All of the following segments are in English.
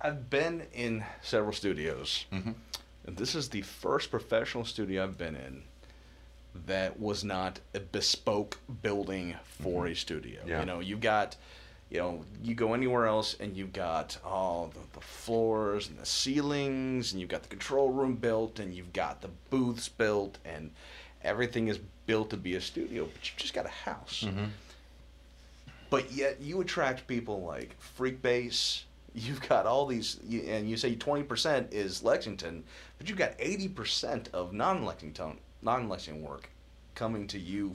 I've been in several studios, Hmm. and this is the first professional studio I've been in that was not a bespoke building for Hmm. a studio. Yeah. You go anywhere else and you've got all the floors and the ceilings, and you've got the control room built, and you've got the booths built, and everything is built to be a studio, but you've just got a house. Hmm. But yet you attract people like Freakbase. You've got all these, and you say 20% is Lexington, but you've got 80% of non-Lexington work coming to you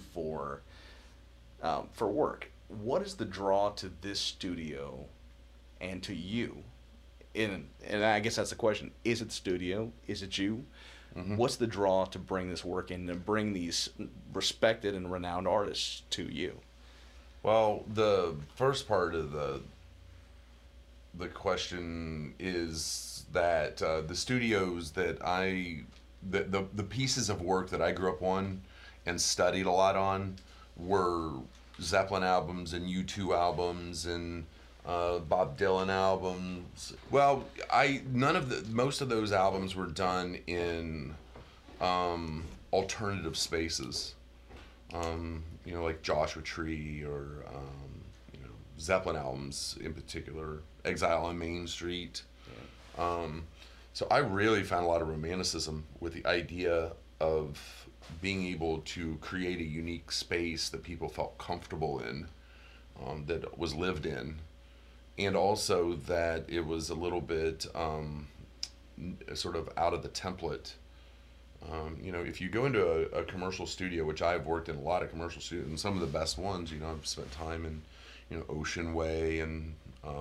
for work. What is the draw to this studio and to you? And I guess that's the question: is it the studio? Is it you? Hmm. What's the draw to bring this work in and bring these respected and renowned artists to you? Well, the first part of the question is that the studios that the pieces of work that I grew up on and studied a lot on were Zeppelin albums and U2 albums and Bob Dylan albums. Well, I none of the most of those albums were done in alternative spaces. Like Joshua Tree or Zeppelin albums in particular, Exile on Main Street. Um, so I really found a lot of romanticism with the idea of being able to create a unique space that people felt comfortable in, that was lived in, and also that it was a little bit sort of out of the template. If you go into a commercial studio, which I've worked in a lot of commercial studios, and some of the best ones, I've spent time in, Ocean Way and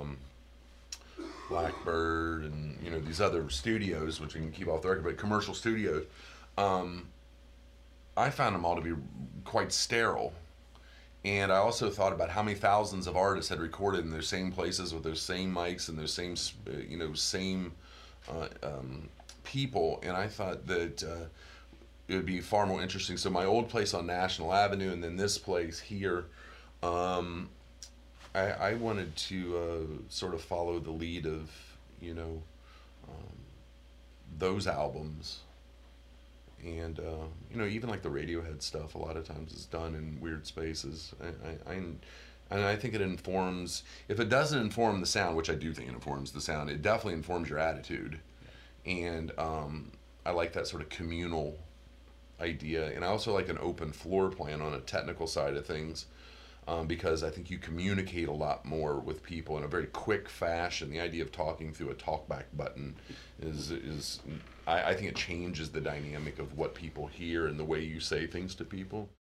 Blackbird and, these other studios, which we can keep off the record, but commercial studios, um, I found them all to be quite sterile. And I also thought about how many thousands of artists had recorded in their same places with those same mics and their same uh, um, people. And I thought that it would be far more interesting. So my old place on National Avenue and then this place here, um, I wanted to sort of follow the lead of, um, those albums. And even like the Radiohead stuff, a lot of times is done in weird spaces. And I think it informs. If it doesn't inform the sound, which I do think it informs the sound, it definitely informs your attitude. And I like that sort of communal idea, and I also like an open floor plan on a technical side of things, because I think you communicate a lot more with people in a very quick fashion. The idea of talking through a talkback button is I think it changes the dynamic of what people hear and the way you say things to people.